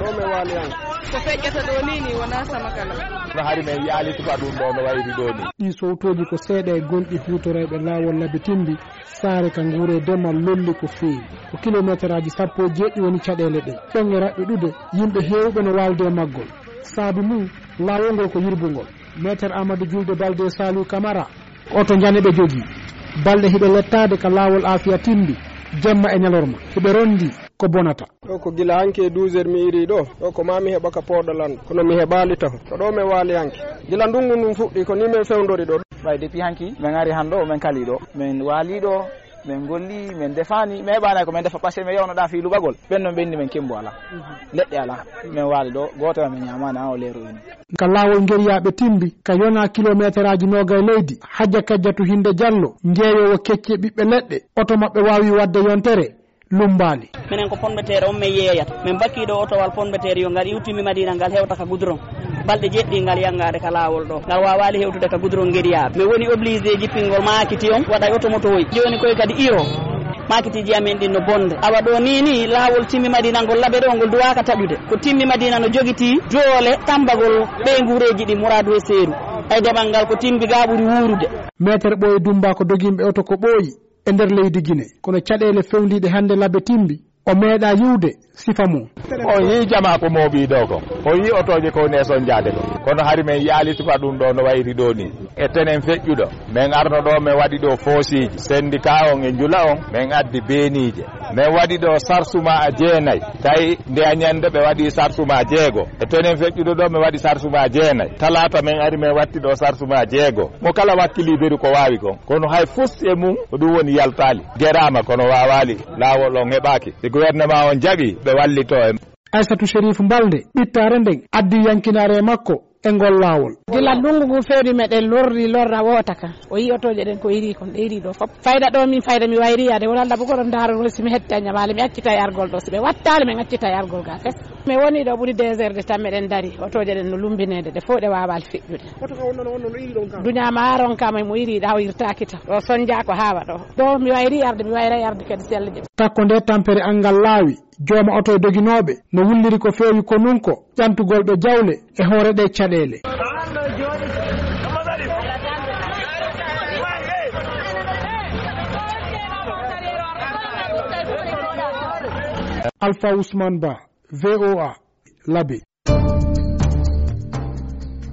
ɗo mi waali han ko feƴƴata ɗo ni wona sama kala no hari men yaalituka ɗum ɗo no wayri ɗo ni ɗi sowtoji ko seeɗa e gonɗi hutoreɓe laawol labbi timbi saare ka nguure demal lolli ko feewi ko kilométre aji 17 woni caɗele ɗe ɗon e raɓɓe ɗude yimɓe heewɓe no walde maggol saabu mum laawol ngol ko yirbugol maître Amadou Julde Balde Salou Camara oto jane ɓe jogii balɗe hiɓe lettade ka laawol Afia timbi jamma e ñalorma hiɓe rondi ko bonata ɗo ko gila hanke 12h mi iri ɗo ko mami heɓa ka poɗolan kono mi heɓali taw to ɗo mi waali hanke gila ndungu ndum fuɗɗi ko ni min fewdori ɗo ɓay depuis hanki min ari han ɗo min kali ɗo min waali ɗo min golli min defani mi heɓani ko min defa pasque mi yewnoɗa fi luɓagol ɓennon ɓenni min kimbo ala leɗɗe ala min waali ɗo goto min ñamani an o leero ini ka laawol ngeriyaɓe timbi ka yona kilométre aji noga e leydi hajja kajjatu hinde diallo jeeyowo kecce ɓiɓɓe leɗɗe oto mabɓe wawi wadde yontere lumbali minen ko pombetere on min yeeyata min bakkiɗo otowal pombetere yo ngal iwtimi madina ngal hewta ka goudron balɗe jeɗɗi ngal yangade ka laawol ɗo ngal wawali hewtude ka goudron ngeriyaɓe mi woni obligé jippingol makiti on waɗa automotowoy joni koye kadi iro makitiji amen ɗin no bonde awa ɗo ni laawol timmi madina ngol laaɓe ɗo ngol duwaka taɓude ko timmi madina no jogiti doole tambagol ɓe guureji ɗi Mouradou e Serou ay deɓal ngal ko timbi ga ɓuuri wuurude maître Ɓoye Dumba ko dogimɓe oto ko ɓooyi e nder leydi Guinée kono caɗele fewliɗe hande labbe timbi o meeɗa yiwde sifa mum o yi jama ko mooɓi ɗo ko o yi otoje ko neson jaade ɗo kono hari men yaalituka ɗum ɗo no wayri ɗo ni e tenen feƴƴuɗo min arno ɗo min waɗi ɗo foosiji syndicat on e jula on min addi beenije min waɗi ɗo sarsuma a jeenayyi tawi nde a ñande ɓe waɗi sarsuma jeego e tenen feƴƴuɗo ɗo mi waɗi sarsuma jeenayyi talata min ari min watti ɗo sarsuma jeego mo kala wakkili beru ko wawi kon kono hay fus e mum ko ɗum woni yaltali guerama kono wawali laawol on heɓaki si gouvernement on jaɓi ɓe wallito en Aissatou Chérif Balde ɓittare nden addi yankinare makko e ngol laawol gila ndungu ngu fewni meɗen lorra wota ka o yi otoje ɗen ko iri kon ɗe iri ɗo fop fayda ɗo min fayda mi wayriyade wona ɗa bokoɗo daarono simi hetta ñamale mi accita e argol ɗo siɓe wattale min accita e argol ga fes mi woni ɗo ɓuuri 2 heures de temps meɗen daari otoje ɗen no lumbinede ɗe fof ɗe wawali feƴƴude duña maaron kama mo iri ɗa o irtaki ta ɗo sonja ko hawa ɗo mi wayri arde mi wayra arde kadi selle je takko nde tampere angal laawi jooma oto e doginoɓe no wulliri ko feewi ko nun ko ƴantugol ɓe jawle e hoore ɗe caɗele Alpha Ousmane Ba VOA Labé